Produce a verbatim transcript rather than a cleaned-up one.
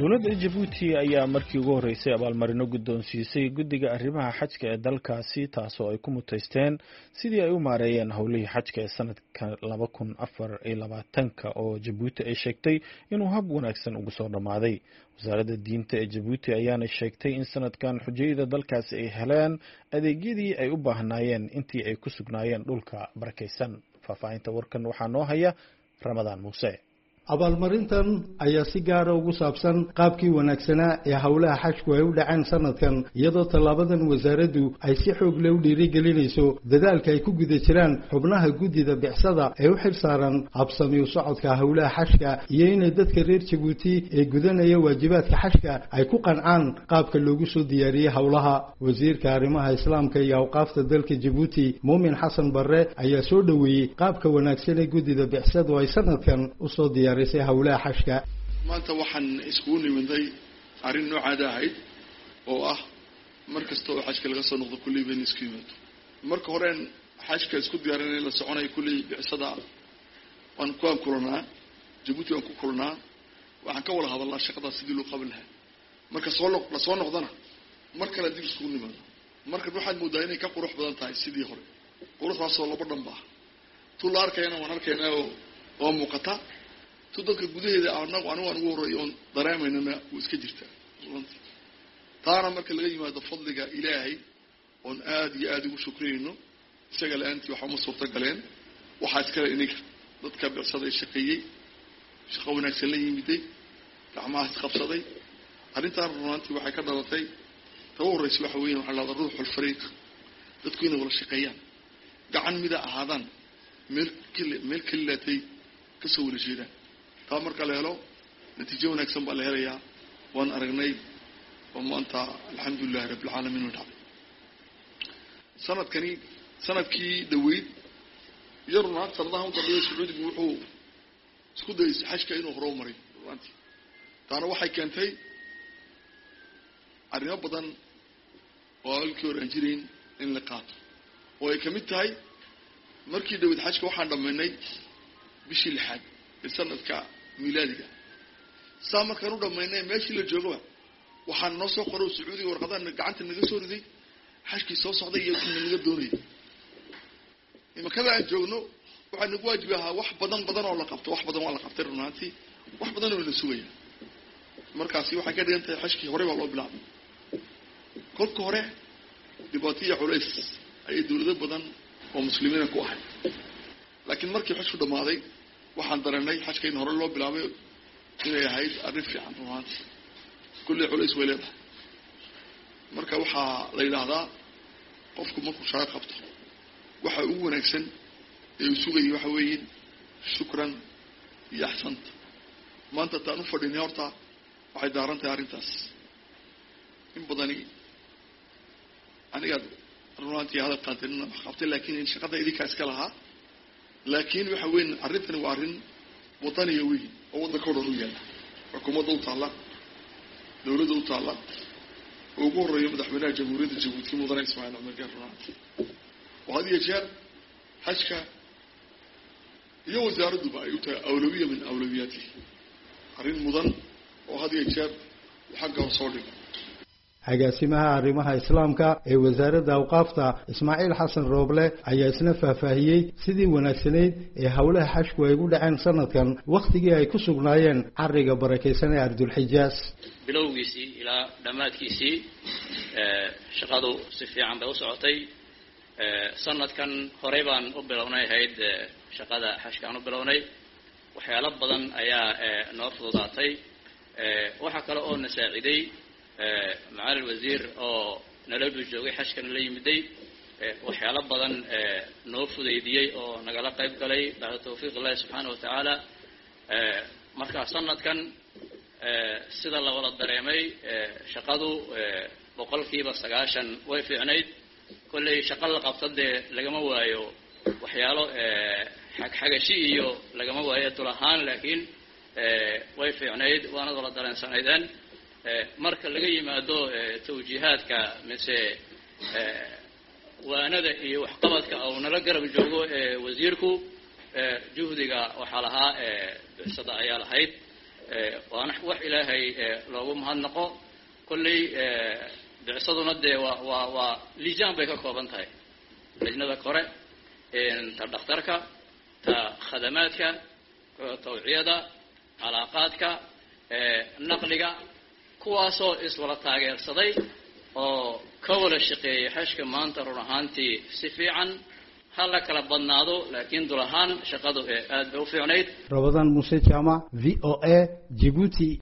dowladda Djibouti ayaa markii ugu horeysay abaalmarino guddoonsiisay guddiga arrimaha xajka ee dalkaasi taasoo ay ku muteysteen sidii ay u maareeyeen howlihii xajka ee sanadka laba kun afar iyo labaatanka oo Djibouti ay sheegtay inuu hab wanaagsan ugu soo dhamaaday. wasaaradda diinta ee Djibouti ayaana sheegtay in sanadkan xujayada dalkaasi ay heleen adeegyadii ay u baahnaayeen intii ay ku sugnaayeen dhulka barakeysan. faahfaahinta warkan waxaa noo haya Ramadaan Muuse. abaalmarintan ayaa si gaar ah ugu saabsan qaabkii wanaagsanaa ee hawlaha xajku ay u dhaceen sanadkan iyadoo tallaabadan wasaaraddu ay si xoog leh u dhiirigelinayso dadaalka ay ku guda jiraan xubnaha guddida bicsada ee u xil saaran habsami u socodka hawlaha xajka iyo inay dadka reer Djibouti ee gudanaya waajibaadka xajka ay ku qancaan qaabka loogu soo diyaariyay hawlaha. wasiirka arrimaha islaamka iyo awqaafta dalka Djibouti Muumin Xasan Barre ayaa soo dhaweeyay qaabka wanaagsan ee guddida bicsadu ay sanadkan u soo diyaariyeen hawlaha xajka. maanta waxaan isku niminday arrin noocaada ahayd oo ah markasta oo xajka laga soo noqdo kulli been isku yimaado. marka hore xajka isku diyaarinay la soconay kulli bicsada aan ku kulnaa Djibouti aan ku kulnaa waxaan ka wada hadalnaa shaqada sidii loo qaban lahaa. marka soo noq la soo noqdana mar kale dib isku nimaado marka waxaad moodaa inay ka qurux badan tahay sidii hore. quruxdaas oo laba dhanba tu la arkayna waan arkaynaa oo muuqata tu dadka gudaheeda anagu anigu aan ugu horeeyo oon dareemaynana wuu iska jirtaa runtii. taana marka laga yimaado fadliga ilaahay oon aad iyo aad ugu shukrayno isaga la-aantii waxaa uma suurta galeen waxaa iskale ininka dadka bicsada shaqeeyey shaqo wanaagsan la yimiday gacmaha isqabsaday. arrintaan runtii waxay ka dhalatay tawa horeysa waxa weeyaan waxaa lahada ruuxul fariiq dadku inay wada shaqeeyaan gacan mida ahaadaan meel meel kalilaatay kasoo wada jeedaan. taa marka la helo natiijo wanaagsan baa la helayaa waan aragnay oo maanta alxamdulillahi rabbil caalamiin wada. sanadkani sanadkii dhaweyd yarna sanadaha inta dhiyay Sacuudigu wuxuu isku dayay xajka inuu horumaray runtii. taana waxay keentay arrimo badan oo halkii hore aan jirin in la qaato oo ay kamid tahay markii dhaweyd xajka waxaan dhameynay bishii lixaad sanadka miilaadiga. saa markaan u dhameynay meeshii la joogaba waxaan noo soo qoray Sacuudiga warqadaha gacanta naga soo riday xajkii soo socday iyo in naga doonay. imakada aan joogno waxaan nagu waajibaha wax badan badan oo la qabto wax badan waa la qabtay runtii wax badan oo la sugaya. markaasi waxay ka dhigan tahay xajkii hore baa loo bilaabay. kolka hore dhibaatooyin culays ay dawlado badan oo muslimiin ku ahay laakiin markii xajku dhamaaday waxaan dareennay xajka in hore loo bilaabay inay ahayd arrin fiican runtii kulli culays way leedahay. marka waxaa la yidhaahdaa qofku markuu shaqo qabto waxa ugu wanaagsan ee uu sugayo waxa weeye shukran iyo axsanta. maanta taan u fadhinay horta waxay daaran tahay arrintaas in badani aniga runtii hadal qaadana qabtay laakiin shaqada idinka iska lahaa laakiin waxa weyn arrintan waa arrin wadaniga weyn oo wadanka oo dhan u yaala xukuumadda u taala dawladda u taala oo ugu horeeyo madaxweynaha jamhuuriyadda Djibouti mudane Ismaaciil Cumar Geelle runtii. وهذه أشياء حشكة يوزع ردوا بقى يوتا أولوية من أولوياته قرين مضن وهذه أشياء وحقه صادق. agaasimaha arrimaha islaamka ee wasaaradda awqaafta Ismaaciil Xasan Rooble ayaa isna faahfaahiyay sidii wanaagsaneyd ee hawlaha xajku ay u dhaceen sanadkan waqtigii ay ku sugnaayeen xariga barakeysan ee Ardul Xijaas. bilowgiisii ilaa dhamaadkiisii ee shaqadu si fiican bay u socotay. ee sanadkan hore baan u bilownay hayd shaqada xajkaan u bilownay waxyaalo badan ayaa noo fududaatay. ee waxa kale oo na saaciday معالي الوزير أو نلبي الجوي حشكا اللي يمدي وحيالا بدن نوفد يدي أو نقل قيب قلي بعد توفيق الله سبحانه وتعالى مركز صنت كان سيد الله ولا الدريمي شقادو بقول كي بس عشان ويفي عنيد كل شقال قبض لجمع وايو وحياله حق حاجة شيء يو لجمع وايو تراهان لكن ويفي عنيد وأنا ولا الدريم سنيدان marka laga yimaado tawjiihaadka mise waanada iyo wax qabadka oo nala garab joogo wasiirku juhdiga waxa lahaa bisada ayaa lahayd وأنا وح إلهي لو مهن نقو كلي بعصدنا ده و و و لجان بيك كوبنتاي لجنة كورة إن تدخترك تخدماتك توعية علاقاتك نقلك كواسو إسولا تاجر صدي أو كول الشقي حشك ما أنت رهانتي سفيعا هلا كلا بدنادو لكن درهان شقادو آد بوفيونيد رمضان موسى جامع في أو إيه جيبوتي.